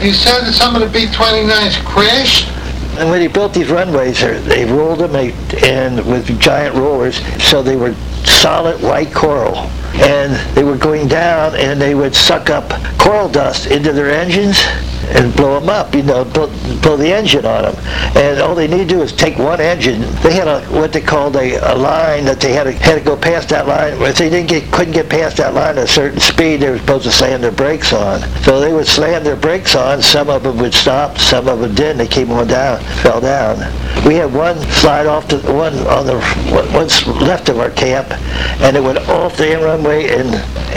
You said that some of the B-29s crashed? And when they built these runways, they rolled them and with giant rollers, so they were solid white coral. And they were going down, and they would suck up coral dust into their engines and blow them up, blow the engine on them. And all they need to do is take one engine. They had what they called a line that they had to go past that line. If they couldn't get past that line at a certain speed, they were supposed to slam their brakes on. So they would slam their brakes on. Some of them would stop, some of them didn't. They came on down, fell down. We had one slide off to one on the one's left of our camp, and it went off the runway and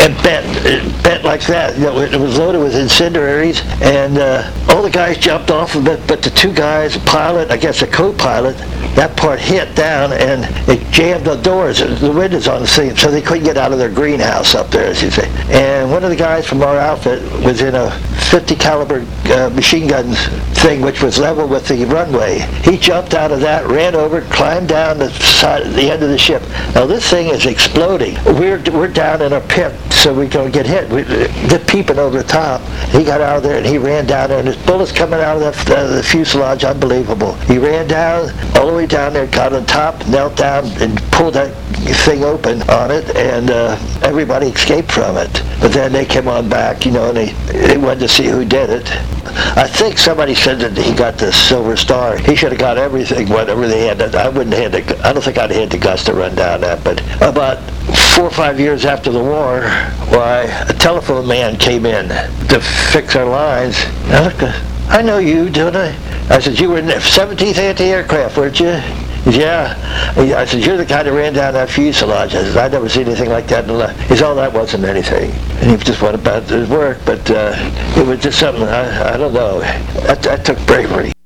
bent like that. It was loaded with incendiaries, and all the guys jumped off of it, but the two guys, a pilot, I guess a co-pilot, that part hit down and it jammed the doors, the windows on the thing, so they couldn't get out of their greenhouse up there, as you say. And one of the guys from our outfit was in a 50 caliber machine gun thing, which was level with the runway. He jumped out of that, ran over, climbed down the end of the ship. Now this thing is exploding. We're down in a pit, so we don't get hit. They're peeping over the top. He got out of there and he ran down there, and his bullets coming out of the fuselage, unbelievable. He ran down, all the way down there, got on top, knelt down, and pulled that thing open on it, and everybody escaped from it. But then they came on back, and they wanted to see who did it. I think somebody said that he got the Silver Star. He should have got everything, whatever they had. I don't think I'd had the guts to run down that. But about 4 or 5 years after the war, a telephone man came in to fix our lines. I know you, don't I? I said, you were in the 17th Anti-Aircraft, weren't you? Yeah. I said, you're the guy that ran down that fuselage. I said, I'd never seen anything like that. He said, oh, that wasn't anything. And he just went about his work, but it was just something, I don't know. That took bravery.